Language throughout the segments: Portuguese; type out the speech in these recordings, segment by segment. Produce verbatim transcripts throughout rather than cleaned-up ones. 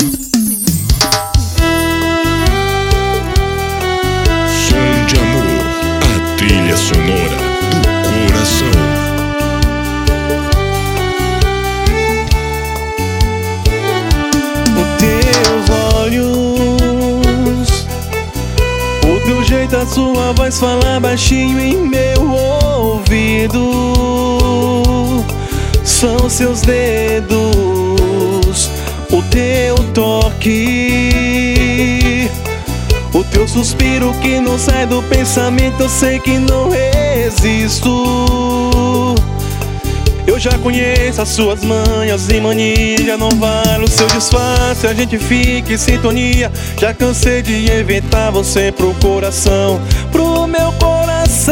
Som de Amor, a trilha sonora do coração. Os teus olhos, o teu jeito, a sua voz falar baixinho em meu ouvido. São seus dedos, o teu toque, o teu suspiro que não sai do pensamento. Eu sei que não resisto. Eu já conheço as suas manhas e manias. Já não vale o seu disfarce, a gente fica em sintonia. Já cansei de inventar você pro coração, pro meu coração.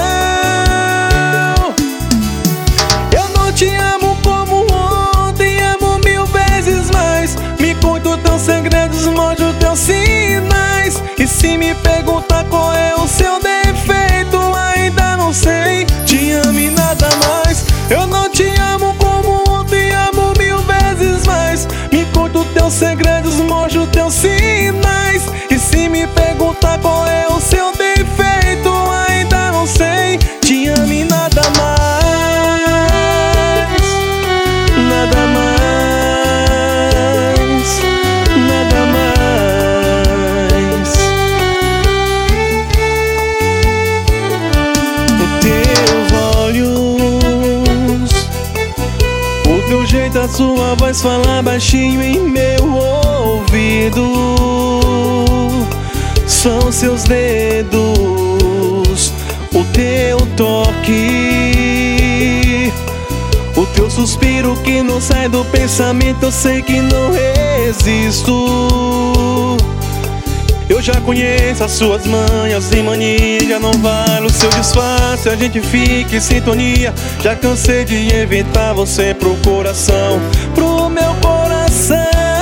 Eu não te amo como ontem, amo mil vezes mais. Me conta teus segredos, mostra os teus sinais. E se me perguntar qual é o seu defeito, ainda não sei. Te amo e nada mais. Eu não te amo como ontem, amo mil vezes mais. Me conta os teus segredos, mostra os teus sinais. E se me perguntar qual é o seu defeito, ainda não sei. Te amo e nada mais. Nada mais, nada mais. Os teus olhos, o teu jeito, a sua voz falar baixinho em meu ouvido. São seus dedos, o teu toque, o teu suspiro que não sai do pensamento. Eu sei que não resisto. Eu já conheço as suas manhas e manias. Já não vale o seu disfarce, a gente fica em sintonia. Já cansei de inventar você pro coração, pro meu coração.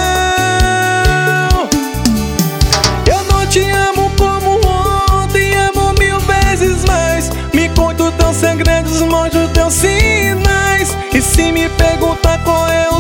Eu não te amo como ontem, amo mil vezes mais. Me conta os teus segredos, mostra os teus sinais. E se me perguntar qual é o